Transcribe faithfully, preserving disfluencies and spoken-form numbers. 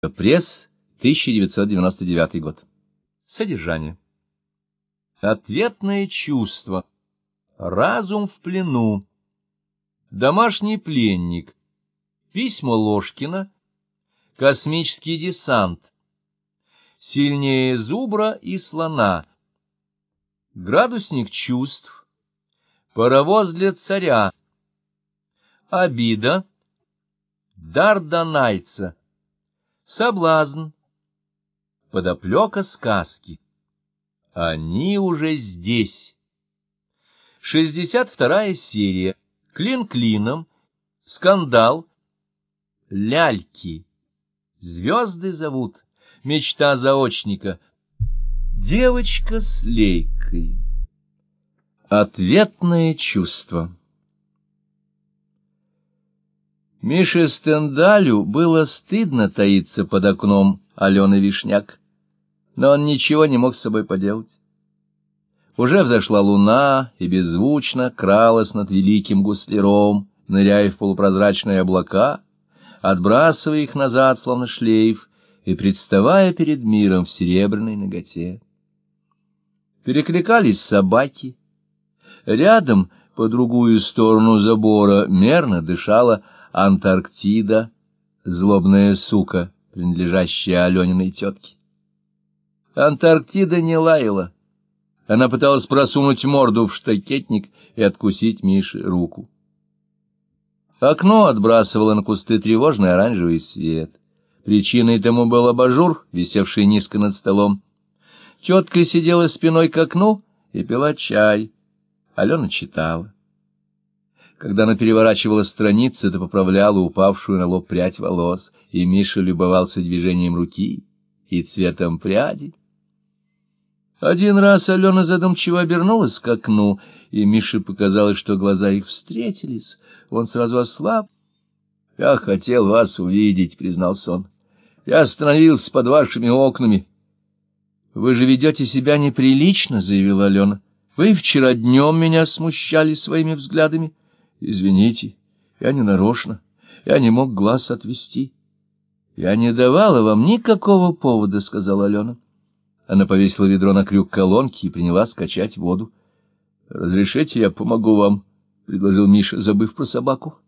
Пресс, тысяча девятьсот девяносто девятый год. Содержание. Ответное чувство. Разум в плену. Домашний пленник. Письма Ложкина. Космический десант. Сильнее зубра и слона. Градусник чувств. Паровоз для царя. Обида. Дар донайца. Соблазн. Подоплека сказки. Они уже здесь. шестьдесят вторая серия. Клин клином. Скандал. Ляльки. Звезды зовут. Мечта заочника. Девочка с лейкой. Ответное чувство. Мише Стендалю было стыдно таиться под окном Алены Вишняк, но он ничего не мог с собой поделать. Уже взошла луна и беззвучно кралась над великим гусляром, ныряя в полупрозрачные облака, отбрасывая их назад, словно шлейф, и представая перед миром в серебряной наготе. Перекликались собаки. Рядом, по другую сторону забора, мерно дышала Антарктида, злобная сука, принадлежащая Алёниной тетке. Антарктида не лаяла. Она пыталась просунуть морду в штакетник и откусить Мише руку. Окно отбрасывало на кусты тревожный оранжевый свет. Причиной тому был абажур, висевший низко над столом. Тетка сидела спиной к окну и пила чай. Алена читала. Когда она переворачивала страницы, то поправляла упавшую на лоб прядь волос, и Миша любовался движением руки и цветом пряди. Один раз Алена задумчиво обернулась к окну, и Мише показалось, что глаза их встретились. Он сразу ослаб. — Я хотел вас увидеть, — признался он. — Я остановился под вашими окнами. — Вы же ведете себя неприлично, — заявила Алена. — Вы вчера днем меня смущали своими взглядами. Извините, я не нарочно, я не мог глаз отвести. — Я не давала вам никакого повода, — сказала Алена. Она повесила ведро на крюк колонки и принялась качать воду. — Разрешите, я помогу вам, — предложил Миша, забыв про собаку.